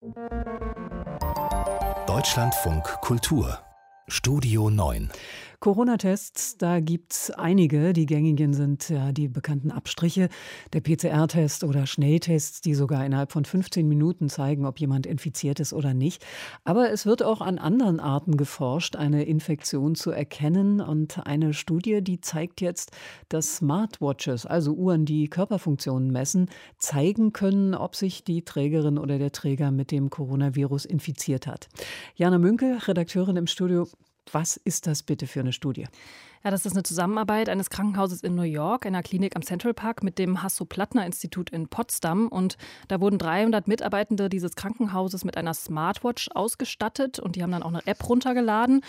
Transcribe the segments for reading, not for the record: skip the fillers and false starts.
Deutschlandfunk Kultur Studio 9. Corona-Tests, da gibt's einige. Die gängigen sind ja die bekannten Abstriche, der PCR-Test oder Schnelltests, die sogar innerhalb von 15 Minuten zeigen, ob jemand infiziert ist oder nicht. Aber es wird auch an anderen Arten geforscht, eine Infektion zu erkennen. Und eine Studie, die zeigt jetzt, dass Smartwatches, also Uhren, die Körperfunktionen messen, zeigen können, ob sich die Trägerin oder der Träger mit dem Coronavirus infiziert hat. Jana Münkel, Redakteurin im Studio. Was ist das bitte für eine Studie? Ja, das ist eine Zusammenarbeit eines Krankenhauses in New York, einer Klinik am Central Park mit dem Hasso-Plattner-Institut in Potsdam. Und da wurden 300 Mitarbeitende dieses Krankenhauses mit einer Smartwatch ausgestattet und die haben dann auch eine App runtergeladen.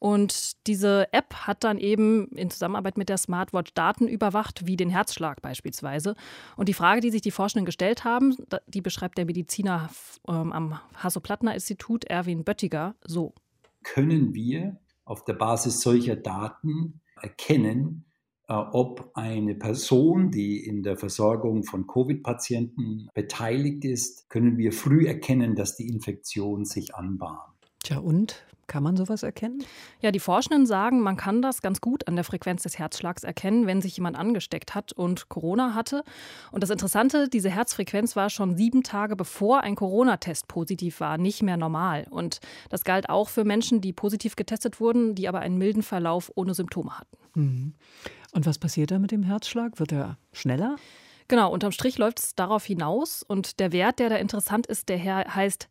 Und diese App hat dann eben in Zusammenarbeit mit der Smartwatch Daten überwacht, wie den Herzschlag beispielsweise. Und die Frage, die sich die Forschenden gestellt haben, die beschreibt der Mediziner am Hasso-Plattner-Institut, Erwin Böttiger, so. Können wir auf der Basis solcher Daten erkennen, ob eine Person, die in der Versorgung von Covid-Patienten beteiligt ist, können wir früh erkennen, dass die Infektion sich anbahnt. Tja, und? Kann man sowas erkennen? Ja, die Forschenden sagen, man kann das ganz gut an der Frequenz des Herzschlags erkennen, wenn sich jemand angesteckt hat und Corona hatte. Und das Interessante, diese Herzfrequenz war schon 7 Tage bevor ein Corona-Test positiv war, nicht mehr normal. Und das galt auch für Menschen, die positiv getestet wurden, die aber einen milden Verlauf ohne Symptome hatten. Mhm. Und was passiert da mit dem Herzschlag? Wird er schneller? Genau, unterm Strich läuft es darauf hinaus. Und der Wert, der da interessant ist, der heißt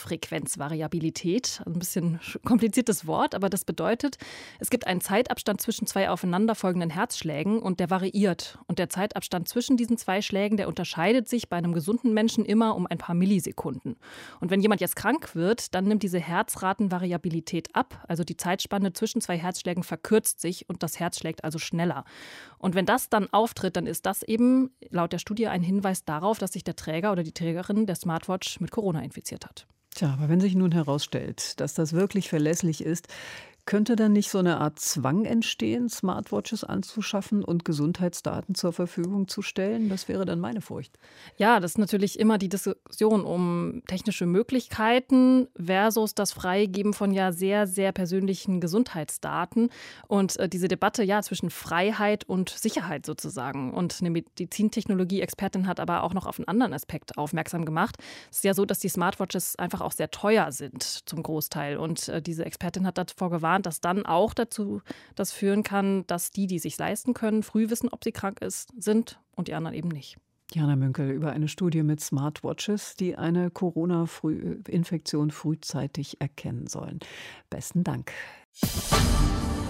Herzfrequenzvariabilität. Ein bisschen kompliziertes Wort, aber das bedeutet, es gibt einen Zeitabstand zwischen 2 aufeinanderfolgenden Herzschlägen und der variiert. Und der Zeitabstand zwischen diesen 2 Schlägen, der unterscheidet sich bei einem gesunden Menschen immer um ein paar Millisekunden. Und wenn jemand jetzt krank wird, dann nimmt diese Herzratenvariabilität ab. Also die Zeitspanne zwischen 2 Herzschlägen verkürzt sich und das Herz schlägt also schneller. Und wenn das dann auftritt, dann ist das eben laut der Studie ein Hinweis darauf, dass sich der Träger oder die Trägerin der Smartwatch mit Corona infiziert hat. Tja, aber wenn sich nun herausstellt, dass das wirklich verlässlich ist, könnte dann nicht so eine Art Zwang entstehen, Smartwatches anzuschaffen und Gesundheitsdaten zur Verfügung zu stellen? Das wäre dann meine Furcht. Ja, das ist natürlich immer die Diskussion um technische Möglichkeiten versus das Freigeben von ja sehr, sehr persönlichen Gesundheitsdaten. Und diese Debatte ja zwischen Freiheit und Sicherheit sozusagen. Und eine Medizintechnologie-Expertin hat aber auch noch auf einen anderen Aspekt aufmerksam gemacht. Es ist ja so, dass die Smartwatches einfach auch sehr teuer sind zum Großteil. Und diese Expertin hat davor gewarnt, dass dann auch dazu das führen kann, dass die es sich leisten können, früh wissen, ob sie krank sind und die anderen eben nicht. Jana Münkel über eine Studie mit Smartwatches, die eine Corona-Infektion frühzeitig erkennen sollen. Besten Dank.